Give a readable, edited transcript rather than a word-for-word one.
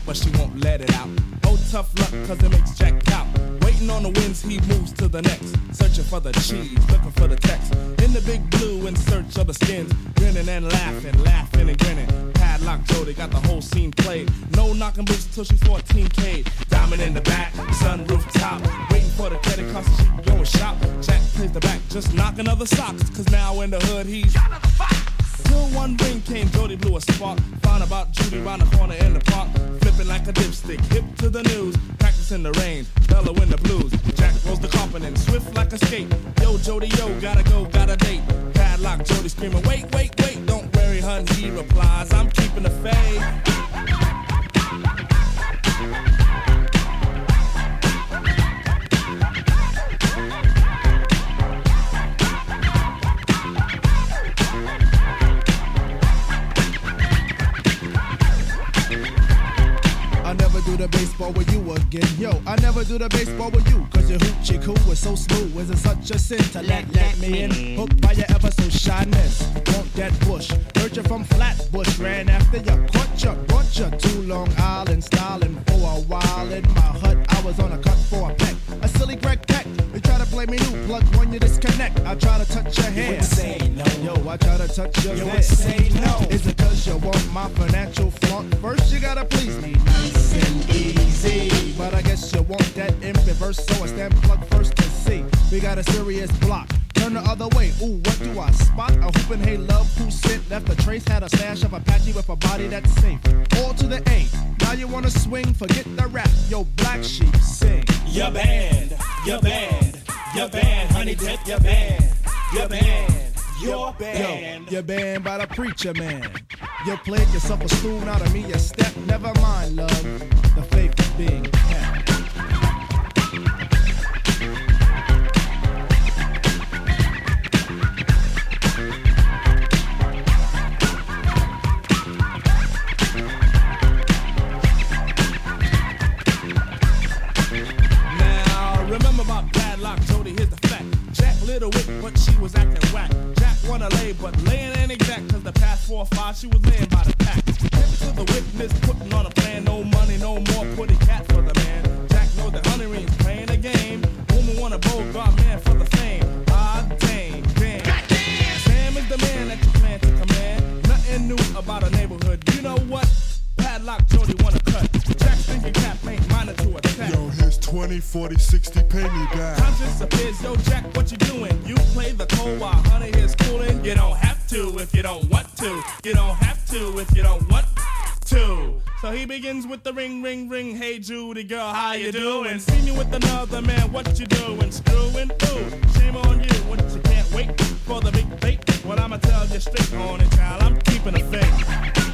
but she won't let it out. Oh, tough luck, cause it makes Jack pout. Waiting on the winds, he moves to the next. Searching for the cheese, looking for the text. In the big blue, in search of the skins. Grinning and laughing, laughing and grinning. Padlock Jody got the whole scene played. No knocking boots till she's 14K. Diamond in the back, sunroof top. Waiting for the credit card so she can go and shop. Jack plays the back, just knocking other socks. Cause now in the hood he's out of the box. Till one ring came, Jody blew a spark. Found about Judy round the corner in the park. Flipping like a dipstick, hip to the news. Practicing the rain, Bella in the blues. Jack rolls the carpet and swift like a skate. Yo, Jody, yo, gotta go, got a date. Padlock, Jody screaming, wait, wait, wait. Don't worry, hun, he replies, I'm keeping the faith. Do the baseball with you again, yo. I never do the baseball with you, cause your hoochie coo is so smooth. Is it such a sin to let me in? Hooked by your ever so shyness. Want that bush, heard you from Flatbush. Ran after you, caught you, brought you to Long Island. Styling for a while in my hut. I was on a cut for a peck, a silly Greg Peck. You try to play me new, plug when you disconnect. I try to touch your hair. You would say no. Yo, I try to touch your hair. You would say no. Is it cause you want my financial flaunt? First you gotta please me nice and easy, but I guess you want that reverse, so I stand plug first to see. We got a serious block. Turn the other way. Ooh, what do I spot? A hoopin' hey love who sent, left a trace, had a stash of Apache with a body that's safe. All to the A. Now you wanna swing? Forget the rap. Yo, Black Sheep, sing. Your band, your band, your band, honey dip, your band, your band. Your band. Yo, your band by the preacher man. You played yourself a stool, now to me a step. Never mind, love, the faith is being kept. Now, remember about Padlock Jody, here's the fact. Jack little wit, but she was acting whack. Jack wanna lay, but laying ain't exact, cause the past 4 or 5 she was laying by the pack. Hip to the witness, putting on a plan, no money, no more, put a cat for the man. Jack knows that honey rings playing a game. Woman want a Bogart man for the fame. Ah, dang, damn. Sam is the man that you plan to command. Nothing new about a neighborhood. You know what? Padlock Jody wanna cut. Jack's thinking cap ain't minor to attack. Yo, here's 20, 40, 60, pay me back. Conscience appears, yo, Jack, what you doing? You play the cold while honey is cooling. You don't have to if you don't want to. You don't have to if you don't want to. So he begins with the ring, ring, ring. Hey, Judy, girl, how you doing? See me with another man, what you doing? Screwing? Ooh, shame on you. What, you can't wait for the big bait? Well, I'ma tell you straight on it, child. I'm keeping a faith.